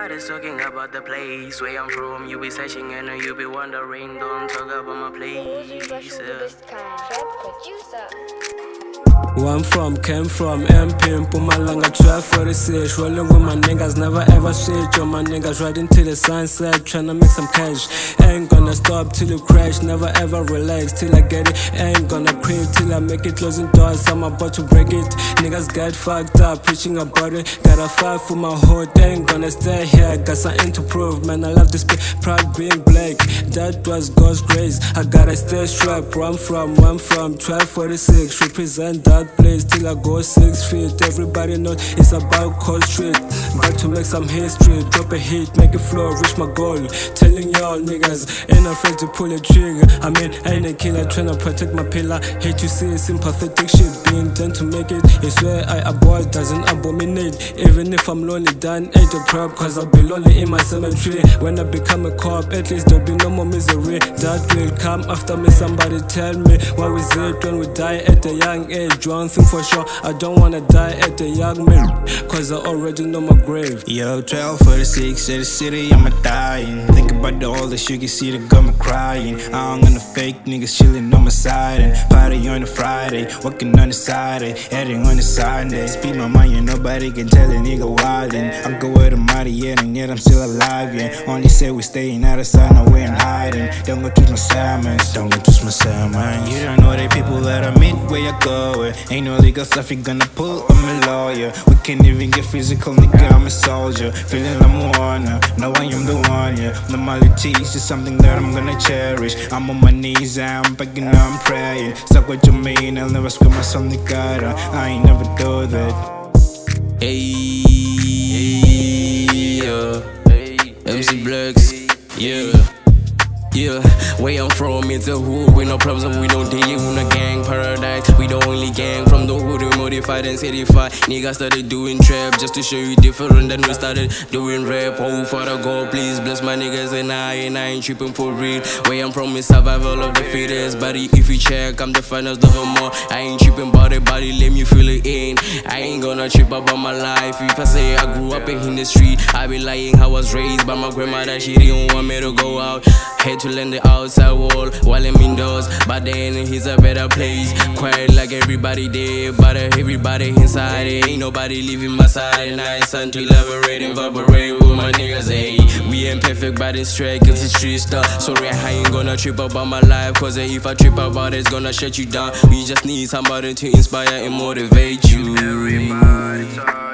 Everybody's talking about the place where I'm from. You be searching and you be wondering. Don't talk about my place. Where I'm from, came from, MP, Mpumalanga 1246. Rolling with my niggas, never ever switch. All my niggas riding till the sunset, tryna make some cash. Ain't gonna stop till you crash, never ever relax till I get it. Ain't gonna quit till I make it, closing doors, I'm about to break it. Niggas get fucked up, preaching about it. Gotta fight for my hood, ain't gonna stay here. Got something to prove, man, I love this bit. Proud being black, that was God's grace. I gotta stay strapped, where I'm from 1246. Represent that place till I go 6 feet. Everybody knows it's about Cold Street. Got to make some history, drop a hit, make it flow, reach my goal. Telling y'all niggas, ain't afraid to pull a trigger. I mean, ain't a killer, tryna protect my pillar. Hate to see sympathetic shit being done to make it. It's where I abort, doesn't abominate. Even if I'm lonely, done ain't a prop, cause I'll be lonely in my cemetery. When I become a cop, at least there'll be no more misery. That will come after me, somebody tell me. What was it when we die at a young age? One thing for sure, I don't wanna die at a young man, cause I already know my grave. Yo, 1246, at the city, I'm dying. Think about all the shit, you see the got me crying. I'm gonna fake niggas chilling on my side and party on a Friday, working on the Saturday, editing on the Sunday. Speak my mind, and nobody can tell a nigga wildin'. I'm go with the mighty, yeah, and yet I'm still alive, yeah. Only say we staying out of sight, no way I'm hiding. Don't go twist my sermons, don't go twist my sermons. You don't know the people that I meet where you going. Ain't no legal stuff you gonna pull, I'm a lawyer. We can't even get physical, nigga, I'm a soldier. Feeling I'm one, know I am the one, yeah. Normality is just something that I'm gonna cherish. I'm on my knees, I'm begging, I'm praying. Suck what you mean, I'll never screw myself, nigga. I ain't never do that. Hey, MC Blacks, yeah. Yeah, where I'm from, it's a hood with no problems and we don't deal with a gang paradise. We the only gang from the hood, we modified and certified. Niggas started doing trap just to show you different than we started doing rap. Oh, Father God, please bless my niggas and I ain't tripping for real. Where I'm from is survival of the fittest. Body, if you check, I'm the finest of them all. I ain't tripping about it, body, let me feel it in. I ain't gonna trip about my life. If I say I grew up in the street, I be lying. I was raised by my grandmother, she didn't want me to go out. Had to learn the outside wall while I'm indoors, but then it's a better place. Quiet like everybody there, but everybody inside it. Ain't nobody leaving my side at night. Sun to elaborate, evaporate with my niggas, ayy. We ain't perfect, but it's straight, cause it's street stuff. Sorry, I ain't gonna trip about my life, cause if I trip about it, it's gonna shut you down. We just need somebody to inspire and motivate you. Everybody talk.